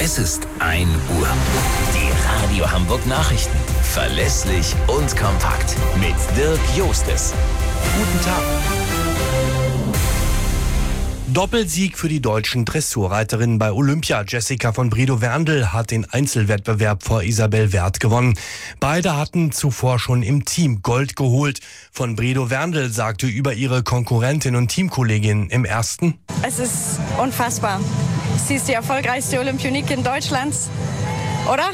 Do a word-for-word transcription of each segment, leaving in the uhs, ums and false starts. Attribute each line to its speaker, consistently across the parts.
Speaker 1: Es ist ein Uhr. Die Radio Hamburg Nachrichten. Verlässlich und kompakt. Mit Dirk Jostes. Guten Tag.
Speaker 2: Doppelsieg für die deutschen Dressurreiterinnen bei Olympia. Jessica von Bredow-Werndl hat den Einzelwettbewerb vor Isabel Werth gewonnen. Beide hatten zuvor schon im Team Gold geholt. Von Bredow-Werndl sagte über ihre Konkurrentin und Teamkollegin im ersten:
Speaker 3: Es ist unfassbar. Sie ist die erfolgreichste Olympionikin Deutschlands, oder?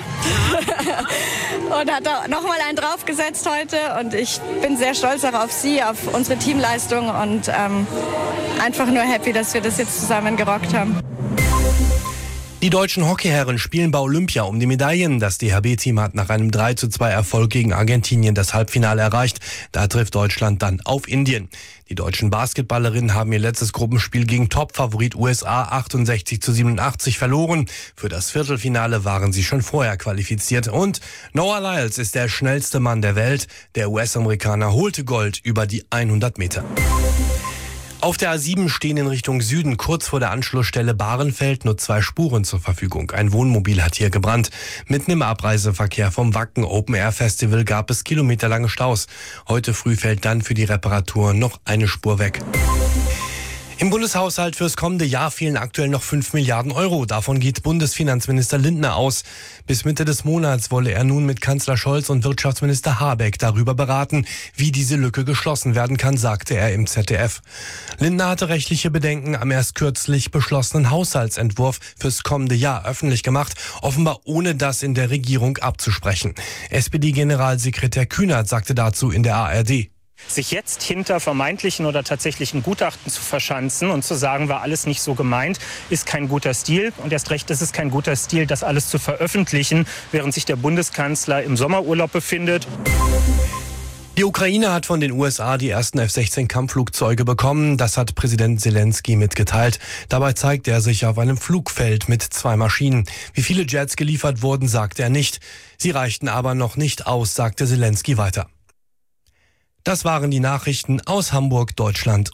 Speaker 3: Und hat da nochmal einen draufgesetzt heute. Und ich bin sehr stolz auch auf sie, auf unsere Teamleistung und ähm, einfach nur happy, dass wir das jetzt zusammen gerockt haben.
Speaker 2: Die deutschen Hockeyherren spielen bei Olympia um die Medaillen. Das D H B-Team hat nach einem drei zu zwei Erfolg gegen Argentinien das Halbfinale erreicht. Da trifft Deutschland dann auf Indien. Die deutschen Basketballerinnen haben ihr letztes Gruppenspiel gegen Topfavorit U S A achtundsechzig zu siebenundachtzig verloren. Für das Viertelfinale waren sie schon vorher qualifiziert. Und Noah Lyles ist der schnellste Mann der Welt. Der U S-Amerikaner holte Gold über die hundert Meter. Auf der A sieben stehen in Richtung Süden kurz vor der Anschlussstelle Bahrenfeld nur zwei Spuren zur Verfügung. Ein Wohnmobil hat hier gebrannt. Mitten im Abreiseverkehr vom Wacken Open Air Festival gab es kilometerlange Staus. Heute früh fällt dann für die Reparatur noch eine Spur weg. Im Bundeshaushalt fürs kommende Jahr fehlen aktuell noch fünf Milliarden Euro. Davon geht Bundesfinanzminister Lindner aus. Bis Mitte des Monats wolle er nun mit Kanzler Scholz und Wirtschaftsminister Habeck darüber beraten, wie diese Lücke geschlossen werden kann, sagte er im Z D F. Lindner hatte rechtliche Bedenken am erst kürzlich beschlossenen Haushaltsentwurf fürs kommende Jahr öffentlich gemacht, offenbar ohne das in der Regierung abzusprechen. S P D-Generalsekretär Kühnert sagte dazu in der A R D:
Speaker 4: Sich jetzt hinter vermeintlichen oder tatsächlichen Gutachten zu verschanzen und zu sagen, war alles nicht so gemeint, ist kein guter Stil. Und erst recht ist es kein guter Stil, das alles zu veröffentlichen, während sich der Bundeskanzler im Sommerurlaub befindet.
Speaker 2: Die Ukraine hat von den U S A die ersten F sechzehn Kampfflugzeuge bekommen. Das hat Präsident Zelensky mitgeteilt. Dabei zeigt er sich auf einem Flugfeld mit zwei Maschinen. Wie viele Jets geliefert wurden, sagte er nicht. Sie reichten aber noch nicht aus, sagte Zelensky weiter. Das waren die Nachrichten aus Hamburg, Deutschland